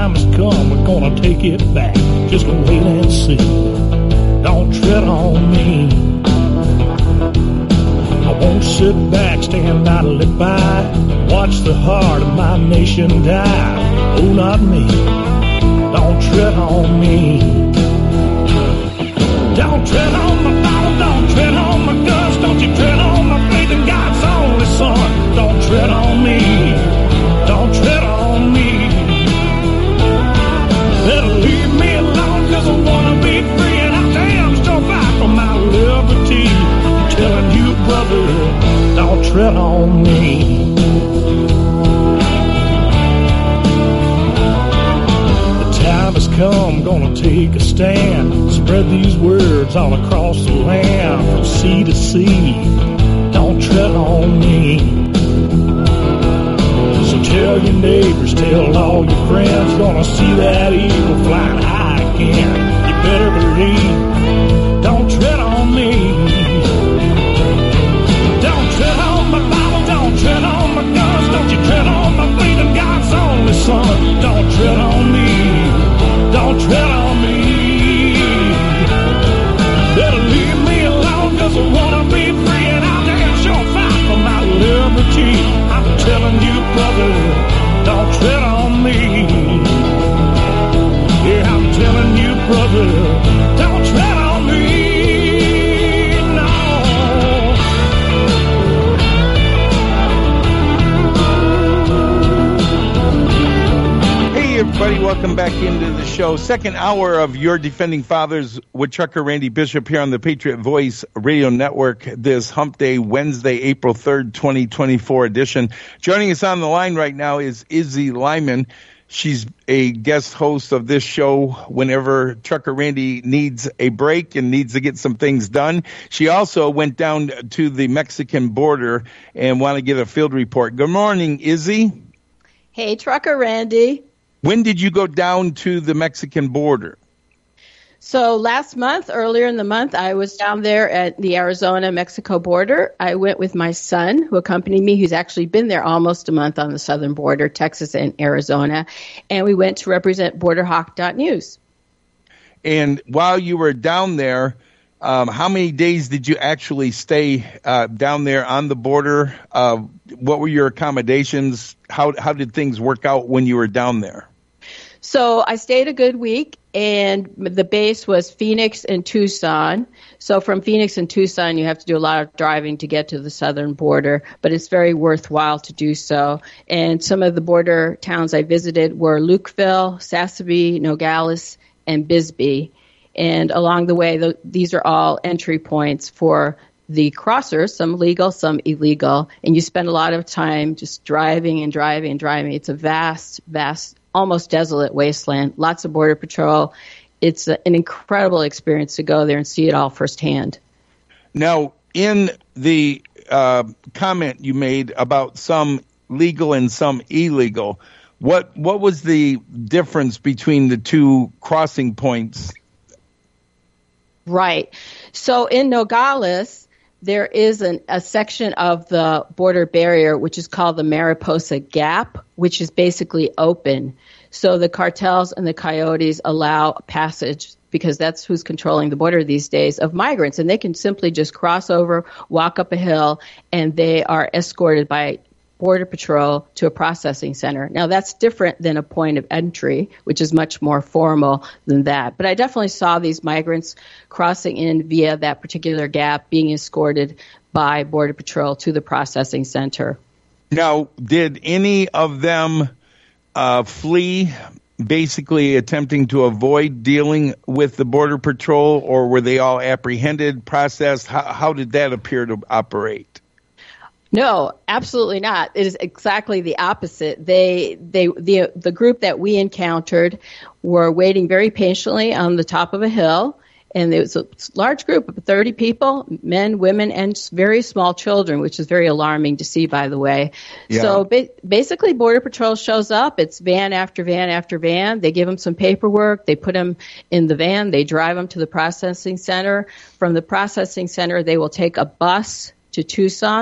time has come, we're gonna take it back. Just wait and see. Don't tread on me. I won't sit back, stand idly by, watch the heart of my nation die. Oh, not me. Don't tread on me. Don't tread on my Bible, don't tread on my guns, don't you tread on my faith in God's only Son. Don't tread on me. Don't tread on me. Better leave me alone, 'cause I wanna be free, and I damn sure fight for my liberty. I'm telling you, brother, don't tread on me. The time has come, gonna take a stand. Spread these words all across the land, from sea to sea. Don't tread on me. Tell your neighbors, tell all your friends, gonna see that eagle flying high again. You better believe, don't tread on me. Don't tread on my Bible, don't tread on my guns, don't you tread on my faith in God's only Son. Don't tread on me, don't tread on me. Better leave me alone, 'cause I wanna be free, and I'll damn sure fight for my liberty. I'm telling you, brother, don't tread on me. Yeah, I'm telling you, brother, don't tread on me. No. Hey, everybody, welcome back into the show. Second hour of Your Defending Fathers with Trucker Randy Bishop here on the Patriot Voice Radio Network. This Hump Day, Wednesday, April 3rd, 2024 edition. Joining us on the line right now is Izzy Lyman. She's a guest host of this show whenever Trucker Randy needs a break and needs to get some things done. She also went down to the Mexican border and want to get a field report. Good morning, Izzy. Hey, Trucker Randy. When did you go down to the Mexican border? So last month, earlier in the month, I was down there at the Arizona-Mexico border. I went with my son, who accompanied me, who's actually been there almost a month on the southern border, Texas and Arizona, and we went to represent BorderHawk.News. And while you were down there, how many days did you actually stay down there on the border? What were your accommodations? How did things work out when you were down there? So I stayed a good week, and the base was Phoenix and Tucson. So from Phoenix and Tucson, you have to do a lot of driving to get to the southern border, but it's very worthwhile to do so. And some of the border towns I visited were Lukeville, Sassabee, Nogales, and Bisbee. And along the way, these are all entry points for the crossers, some legal, some illegal. And you spend a lot of time just driving and driving and driving. It's a vast, almost desolate wasteland, lots of Border Patrol. It's an incredible experience to go there and see it all firsthand. Now, in the comment you made about some legal and some illegal, what was the difference between the two crossing points? Right. So in Nogales, there is a section of the border barrier which is called the Mariposa Gap, which is basically open. So the cartels and the coyotes allow passage, because that's who's controlling the border these days, of migrants. And they can simply just cross over, walk up a hill, and they are escorted by Border Patrol to a processing center. Now, that's different than a point of entry, which is much more formal than that. But I definitely saw these migrants crossing in via that particular gap, being escorted by Border Patrol to the processing center. Now, did any of them flee, basically attempting to avoid dealing with the Border Patrol, or were they all apprehended, processed? How did that appear to operate? No, absolutely not. It is exactly the opposite. The group that we encountered were waiting very patiently on the top of a hill, and it was a large group of 30 people, men, women, and very small children, which is very alarming to see, by the way. Yeah. So basically, Border Patrol shows up. It's van after van after van. They give them some paperwork. They put them in the van. They drive them to the processing center. From the processing center, they will take a bus to Tucson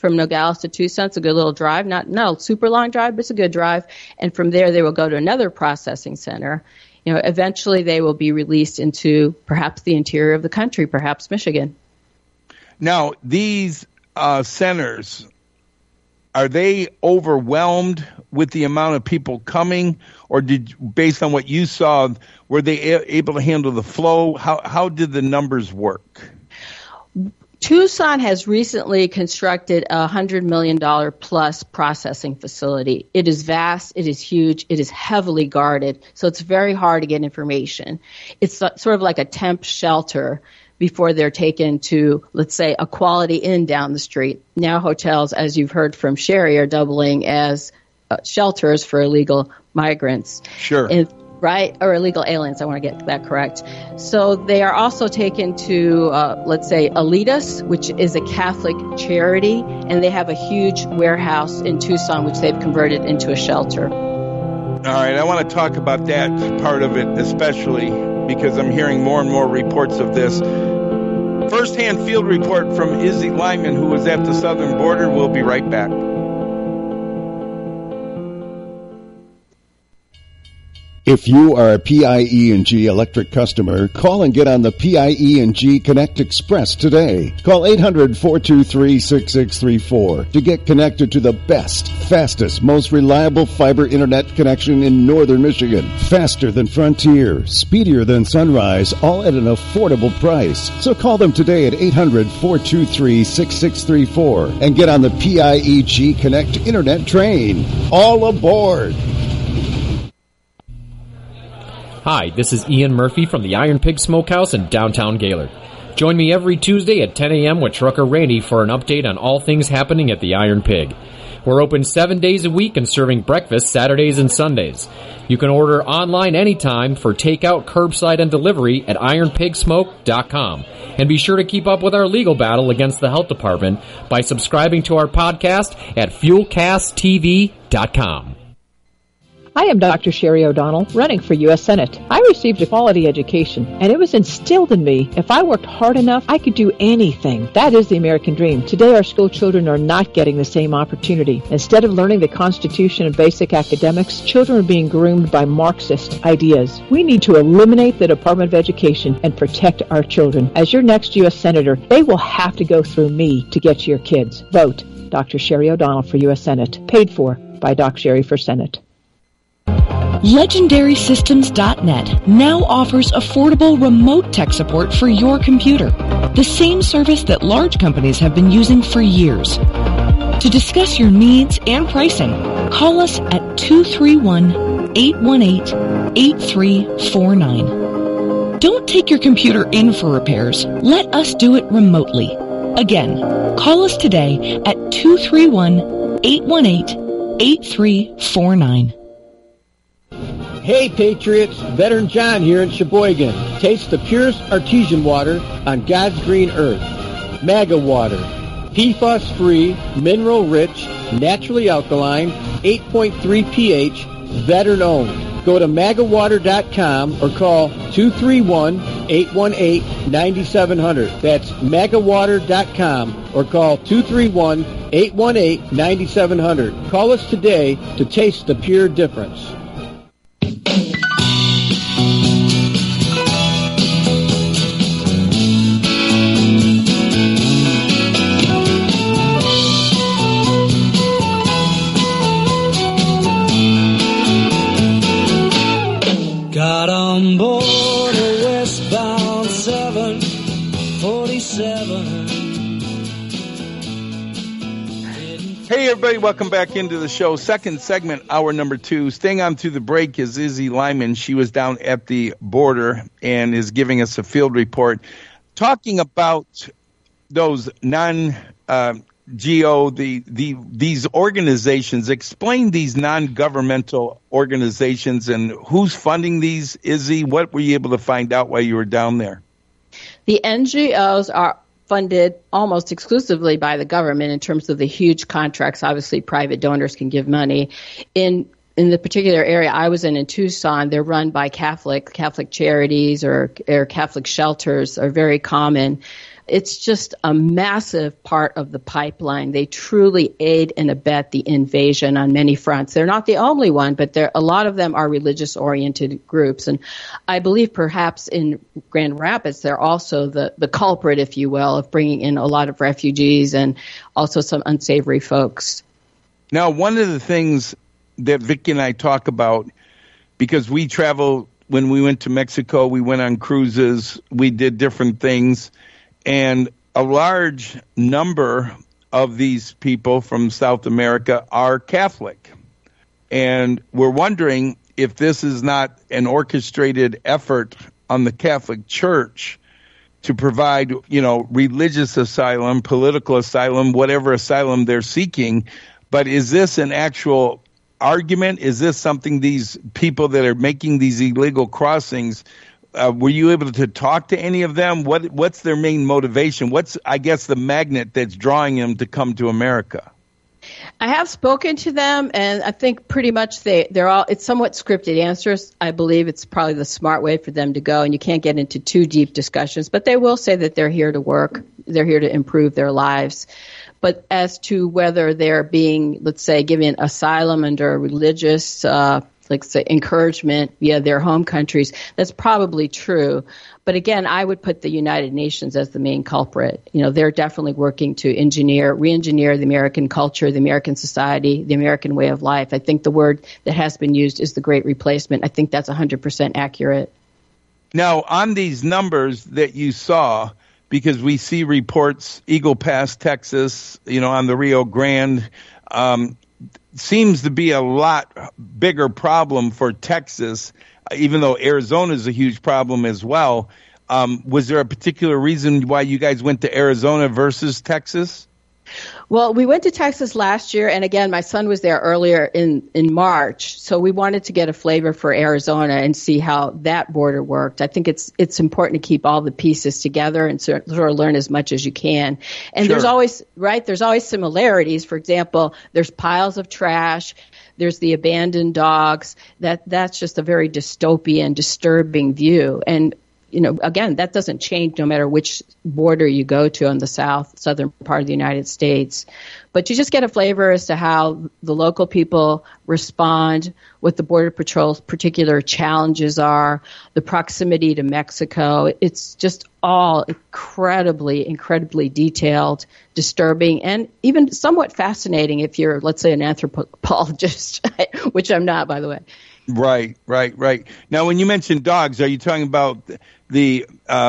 from Nogales to Tucson. It's a good little drive, not a super long drive, but it's a good drive. And from there, they will go to another processing center. Eventually they will be released into perhaps the interior of the country, perhaps Michigan. Now, these centers, are they overwhelmed with the amount of people coming, or based on what you saw, were they able to handle the flow? How did the numbers work? Tucson has recently constructed a $100 million plus processing facility. It is vast, it is huge, it is heavily guarded, so it's very hard to get information. It's sort of like a temp shelter before they're taken to, let's say, a Quality Inn down the street. Now hotels, as you've heard from Sherry, are doubling as shelters for illegal migrants. Sure. Right? Or illegal aliens, I want to get that correct. So they are also taken to, let's say, Alitas, which is a Catholic charity, and they have a huge warehouse in Tucson, which they've converted into a shelter. All right, I want to talk about that part of it, especially because I'm hearing more and more reports of this. First-hand field report from Izzy Lyman, who was at the southern border. We'll be right back. If you are a PIE&G electric customer, call and get on the PIE&G Connect Express today. Call 800-423-6634 to get connected to the best, fastest, most reliable fiber internet connection in northern Michigan. Faster than Frontier, speedier than Sunrise, all at an affordable price. So call them today at 800-423-6634 and get on the PIE&G Connect internet train. All aboard! Hi, this is Ian Murphy from the Iron Pig Smokehouse in downtown Gaylord. Join me every Tuesday at 10 a.m. with Trucker Randy for an update on all things happening at the Iron Pig. We're open 7 days a week and serving breakfast Saturdays and Sundays. You can order online anytime for takeout, curbside, and delivery at ironpigsmoke.com. And be sure to keep up with our legal battle against the health department by subscribing to our podcast at fuelcasttv.com. I am Dr. Sherry O'Donnell, running for U.S. Senate. I received a quality education, and it was instilled in me if I worked hard enough, I could do anything. That is the American dream. Today, our school children are not getting the same opportunity. Instead of learning the Constitution and basic academics, children are being groomed by Marxist ideas. We need to eliminate the Department of Education and protect our children. As your next U.S. Senator, they will have to go through me to get to your kids. Vote Dr. Sherry O'Donnell for U.S. Senate. Paid for by Doc Sherry for Senate. LegendarySystems.net now offers affordable remote tech support for your computer, the same service that large companies have been using for years. To discuss your needs and pricing, call us at 231-818-8349. Don't take your computer in for repairs. Let us do it remotely. Again, call us today at 231-818-8349. Hey Patriots, Veteran John here in Sheboygan. Taste the purest artesian water on God's green earth. MAGA water. PFAS-free, mineral-rich, naturally alkaline, 8.3 pH, veteran-owned. Go to magawater.com or call 231-818-9700. That's magawater.com or call 231-818-9700. Call us today to taste the pure difference. Got on board a westbound 747. Hey, everybody, welcome back into the show. Second segment, hour number 2. Staying on through the break is Izzy Lyman. She was down at the border and is giving us a field report talking about those these organizations. Explain these non-governmental organizations and who's funding these, Izzy. What were you able to find out while you were down there? The NGOs are funded almost exclusively by the government in terms of the huge contracts. Obviously, private donors can give money. In the particular area I was in Tucson, they're run by Catholic charities or Catholic shelters are very common. It's just a massive part of the pipeline. They truly aid and abet the invasion on many fronts. They're not the only one, but a lot of them are religious-oriented groups. And I believe perhaps in Grand Rapids, they're also the culprit, if you will, of bringing in a lot of refugees and also some unsavory folks. Now, one of the things that Vicki and I talk about, because we travel, when we went to Mexico, we went on cruises, we did different things, and a large number of these people from South America are Catholic. And we're wondering if this is not an orchestrated effort on the Catholic Church to provide, religious asylum, political asylum, whatever asylum they're seeking. But is this an actual argument? Is this something these people that are making these illegal crossings, were you able to talk to any of them? What's their main motivation? What's, I guess, the magnet that's drawing them to come to America? I have spoken to them, and I think pretty much they're all, it's somewhat scripted answers. I believe it's probably the smart way for them to go, and you can't get into too deep discussions, but they will say that they're here to work. They're here to improve their lives. But as to whether they're being, let's say, given asylum under religious, say, encouragement via their home countries, that's probably true. But again, I would put the United Nations as the main culprit. They're definitely working to re-engineer the American culture, the American society, the American way of life. I think the word that has been used is the Great Replacement. I think that's 100% accurate. Now, on these numbers that you saw, because we see reports, Eagle Pass, Texas, on the Rio Grande, seems to be a lot bigger problem for Texas, even though Arizona is a huge problem as well. Was there a particular reason why you guys went to Arizona versus Texas? Well, we went to Texas last year, and again, my son was there earlier in March, so we wanted to get a flavor for Arizona and see how that border worked. I think it's important to keep all the pieces together and sort of learn as much as you can. And Sure. there's always similarities. For example, there's piles of trash. There's the abandoned dogs. That's just a very dystopian, disturbing view. And again, that doesn't change no matter which border you go to on the southern part of the United States. But you just get a flavor as to how the local people respond, what the Border Patrol's particular challenges are, the proximity to Mexico. It's just all incredibly, incredibly detailed, disturbing, and even somewhat fascinating if you're, let's say, an anthropologist, which I'm not, by the way. Right. Now, when you mention dogs, are you talking about the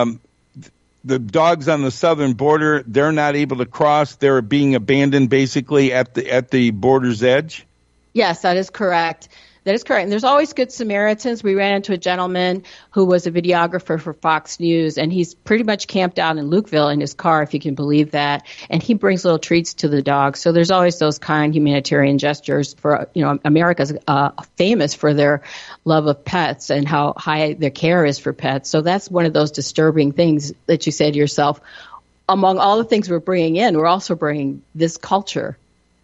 dogs on the southern border? They're not able to cross. They're being abandoned basically at the border's edge? Yes, that is correct. That is correct. And there's always good Samaritans. We ran into a gentleman who was a videographer for Fox News, and he's pretty much camped out in Lukeville in his car, if you can believe that. And he brings little treats to the dogs. So there's always those kind humanitarian gestures for, America's famous for their love of pets and how high their care is for pets. So that's one of those disturbing things that you said to yourself. Among all the things we're bringing in, we're also bringing this culture.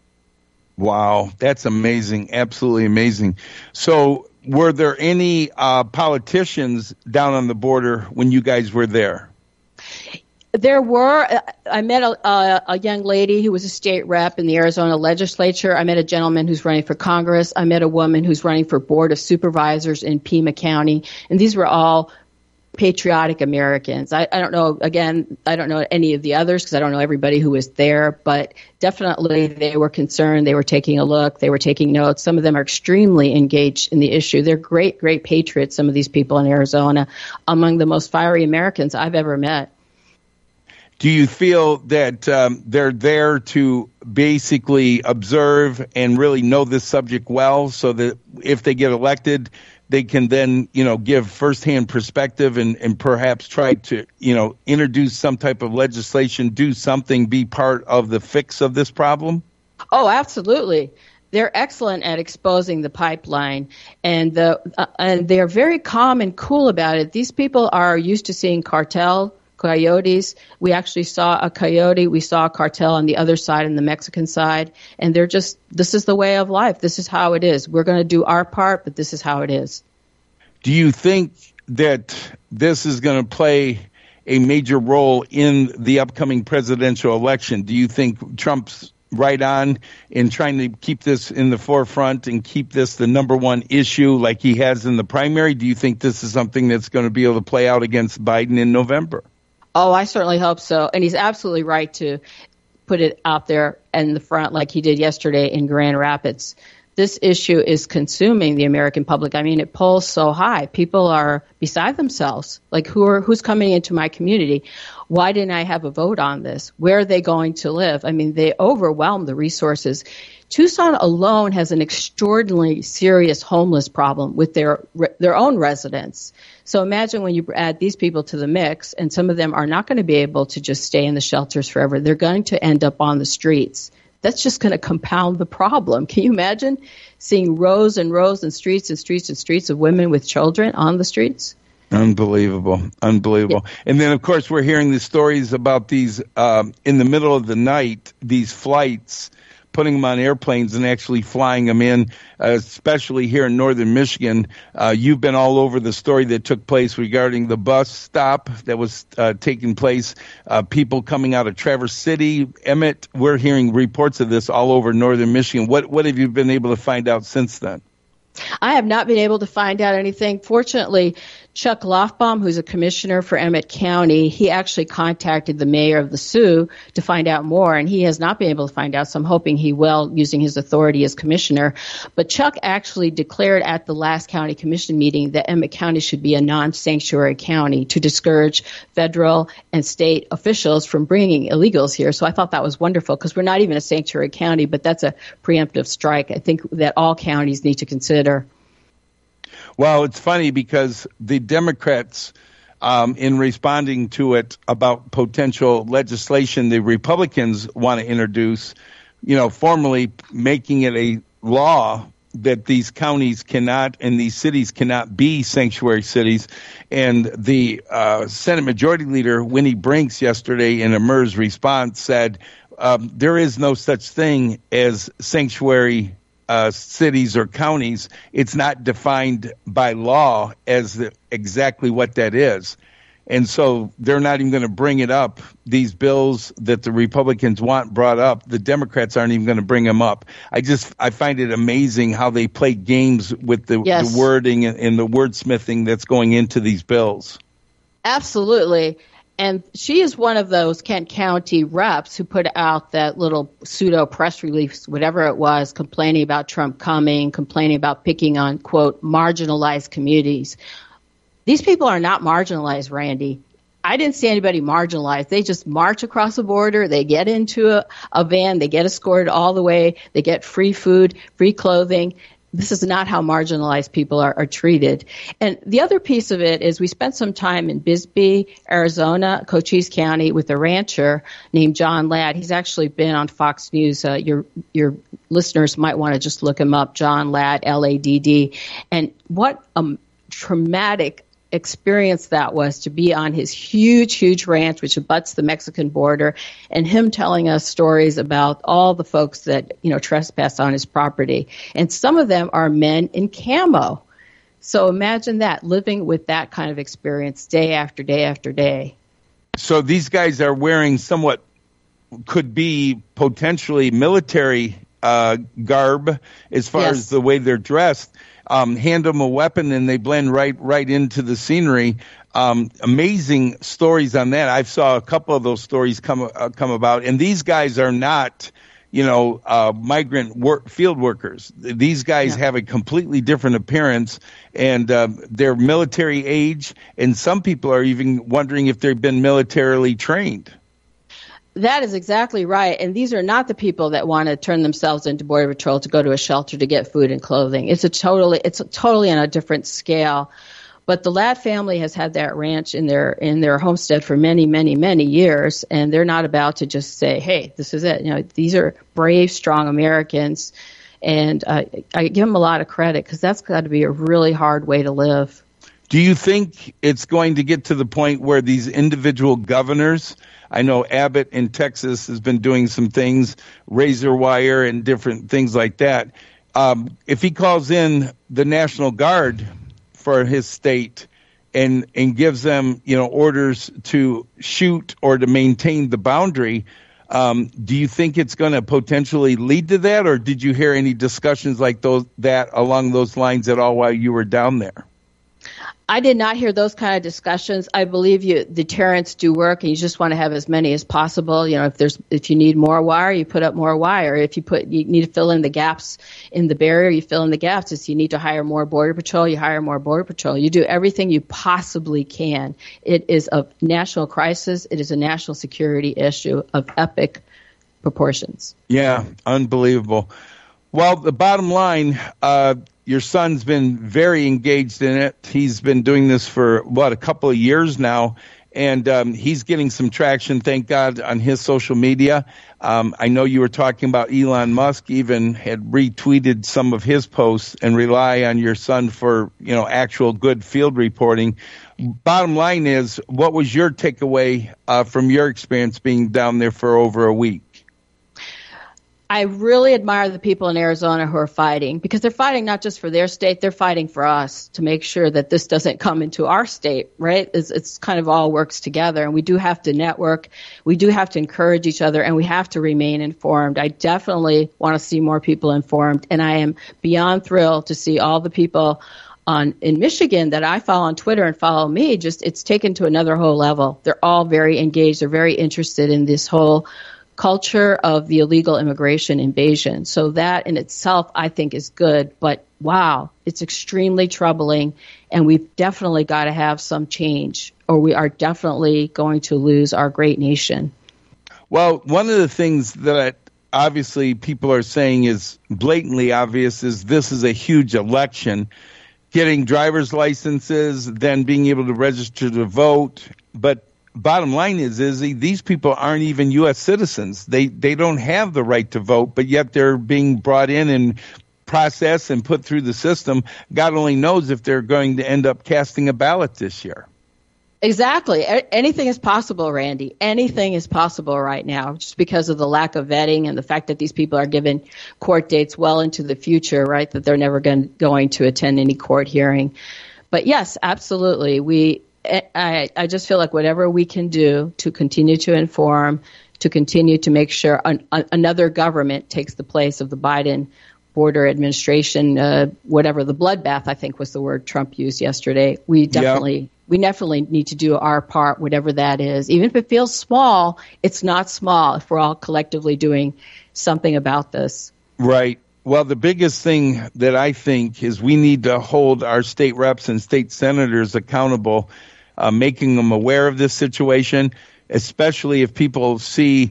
Wow, that's amazing. Absolutely amazing. So were there any politicians down on the border when you guys were there? There were. I met a young lady who was a state rep in the Arizona legislature. I met a gentleman who's running for Congress. I met a woman who's running for Board of Supervisors in Pima County. And these were all patriotic Americans. I don't know, again, I don't know any of the others because I don't know everybody who was there, but definitely they were concerned. They were taking a look. They were taking notes. Some of them are extremely engaged in the issue. They're great, great patriots, some of these people in Arizona, among the most fiery Americans I've ever met. Do you feel that they're there to basically observe and really know this subject well so that if they get elected, they can then, give firsthand perspective and perhaps try to, introduce some type of legislation, do something, be part of the fix of this problem? Oh, absolutely. They're excellent at exposing the pipeline, and they're very calm and cool about it. These people are used to seeing coyotes. We actually saw a coyote. We saw a cartel on the other side, on the Mexican side. And this is the way of life. This is how it is. We're going to do our part, but this is how it is. Do you think that this is going to play a major role in the upcoming presidential election? Do you think Trump's right on in trying to keep this in the forefront and keep this the number one issue like he has in the primary? Do you think this is something that's going to be able to play out against Biden in November? Oh, I certainly hope so. And he's absolutely right to put it out there in the front like he did yesterday in Grand Rapids. This issue is consuming the American public. I mean, it polls so high. People are beside themselves. Like, who's coming into my community? Why didn't I have a vote on this? Where are they going to live? I mean, they overwhelm the resources. Tucson alone has an extraordinarily serious homeless problem with their own residents. So imagine when you add these people to the mix, and some of them are not going to be able to just stay in the shelters forever. They're going to end up on the streets. That's just going to compound the problem. Can you imagine seeing rows and rows and streets and streets and streets of women with children on the streets? Unbelievable. Yeah. And then, of course, we're hearing the stories about these in the middle of the night, these flights, putting them on airplanes and actually flying them in, especially here in northern Michigan. You've been all over the story that took place regarding the bus stop that was taking place, people coming out of Traverse City, Emmett. We're hearing reports of this all over northern Michigan. What have you been able to find out since then? I have not been able to find out anything. Fortunately, Chuck Lofbaum, who's a commissioner for Emmett County, he actually contacted the mayor of the Sioux to find out more, and he has not been able to find out, so I'm hoping he will, using his authority as commissioner. But Chuck actually declared at the last county commission meeting that Emmett County should be a non-sanctuary county to discourage federal and state officials from bringing illegals here. So I thought that was wonderful, because we're not even a sanctuary county, but that's a preemptive strike I think that all counties need to consider. Well, it's funny because the Democrats, in responding to it about potential legislation the Republicans want to introduce, formally making it a law that these counties cannot and these cities cannot be sanctuary cities. And the Senate Majority Leader, Winnie Brinks, yesterday in a MERS response said there is no such thing as sanctuary cities or counties. It's not defined by law as exactly what that is. And so they're not even going to bring it up. These bills that the Republicans want brought up, the Democrats aren't even going to bring them up. I find it amazing how they play games with the wording and the wordsmithing that's going into these bills. Absolutely. And she is one of those Kent County reps who put out that little pseudo press release, whatever it was, complaining about Trump coming, complaining about picking on, quote, marginalized communities. These people are not marginalized, Randy. I didn't see anybody marginalized. They just march across the border. They get into a van. They get escorted all the way. They get free food, free clothing. This is not how marginalized people are treated. And the other piece of it is we spent some time in Bisbee, Arizona, Cochise County with a rancher named John Ladd. He's actually been on Fox News. Your listeners might want to just look him up, John Ladd, Ladd. And what a traumatic experience that was to be on his huge ranch, which abuts the Mexican border, and him telling us stories about all the folks that, trespass on his property. And some of them are men in camo. So imagine that, living with that kind of experience day after day after day. So these guys are wearing somewhat could be potentially military garb as far as the way they're dressed. Hand them a weapon and they blend right into the scenery. Amazing stories on that. I saw a couple of those stories come about, and these guys are not, migrant field workers. These guys have a completely different appearance, and they're military age, and some people are even wondering if they've been militarily trained. That is exactly right. And these are not the people that want to turn themselves into Border Patrol to go to a shelter to get food and clothing. It's totally on a different scale. But the Ladd family has had that ranch in their homestead for many, many, many years, and they're not about to just say, "Hey, this is it." These are brave, strong Americans, and I give them a lot of credit because that's got to be a really hard way to live. Do you think it's going to get to the point where these individual governors, I know Abbott in Texas has been doing some things, razor wire and different things like that. If he calls in the National Guard for his state and gives them, orders to shoot or to maintain the boundary. Do you think it's going to potentially lead to that, or did you hear any discussions like that along those lines at all while you were down there? I did not hear those kind of discussions. I believe deterrents do work, and you just want to have as many as possible. If you need more wire, you put up more wire. If you need to fill in the gaps in the barrier, you fill in the gaps. If you need to hire more Border Patrol, you hire more Border Patrol. You do everything you possibly can. It is a national crisis. It is a national security issue of epic proportions. Yeah, unbelievable. Well, the bottom line, your son's been very engaged in it. He's been doing this for, a couple of years now, and he's getting some traction, thank God, on his social media. I know you were talking about Elon Musk even had retweeted some of his posts and rely on your son for, actual good field reporting. Bottom line is, what was your takeaway from your experience being down there for over a week? I really admire the people in Arizona who are fighting, because they're fighting not just for their state, they're fighting for us to make sure that this doesn't come into our state, right? It's kind of all works together, and we do have to network, we do have to encourage each other, and we have to remain informed. I definitely want to see more people informed, and I am beyond thrilled to see all the people in Michigan that I follow on Twitter and follow me. It's taken to another whole level. They're all very engaged, they're very interested in this whole culture of the illegal immigration invasion. So that in itself, I think, is good. But wow, it's extremely troubling, and we've definitely got to have some change, or we are definitely going to lose our great nation. Well, one of the things that obviously people are saying is blatantly obvious is this is a huge election. Getting driver's licenses, then being able to register to vote, but bottom line is these people aren't even U.S. citizens. They don't have the right to vote, but yet they're being brought in and processed and put through the system. God only knows if they're going to end up casting a ballot this year. Exactly. Anything is possible, Randy. Anything is possible right now, just because of the lack of vetting and the fact that these people are given court dates well into the future, right, that they're never going to attend any court hearing. But yes, absolutely. I just feel like whatever we can do to continue to inform, to continue to make sure another government takes the place of the Biden border administration, whatever the bloodbath, I think was the word Trump used yesterday. We definitely need to do our part, whatever that is. Even if it feels small, it's not small if we're all collectively doing something about this. Right. Well, the biggest thing that I think is we need to hold our state reps and state senators accountable, making them aware of this situation, especially if people see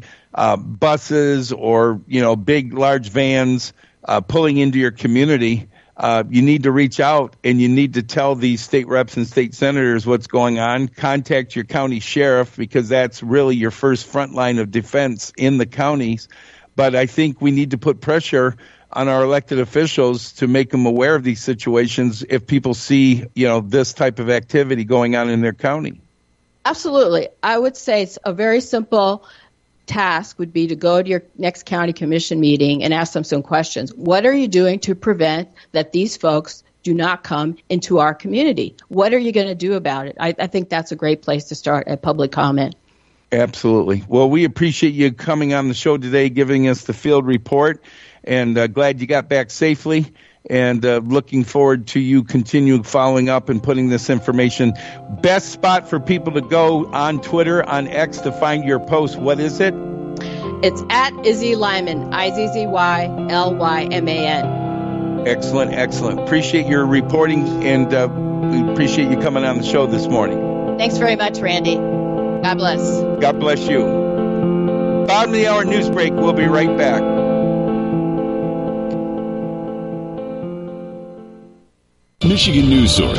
buses or, big, large vans pulling into your community. You need to reach out and you need to tell these state reps and state senators what's going on. Contact your county sheriff, because that's really your first front line of defense in the counties. But I think we need to put pressure on our elected officials to make them aware of these situations if people see, this type of activity going on in their county. Absolutely. I would say it's a very simple task would be to go to your next county commission meeting and ask them some questions. What are you doing to prevent that these folks do not come into our community? What are you going to do about it? I think that's a great place to start at public comment. Absolutely. Well, we appreciate you coming on the show today, giving us the field report, and glad you got back safely, and looking forward to you continuing following up and putting this information. Best spot for people to go on Twitter, on X, to find your post. What is it? It's at Izzy Lyman, IZZYLYMAN. Excellent, excellent. Appreciate your reporting, and we appreciate you coming on the show this morning. Thanks very much, Randy. God bless. God bless you. Bottom of the hour news break. We'll be right back. Michigan News Source.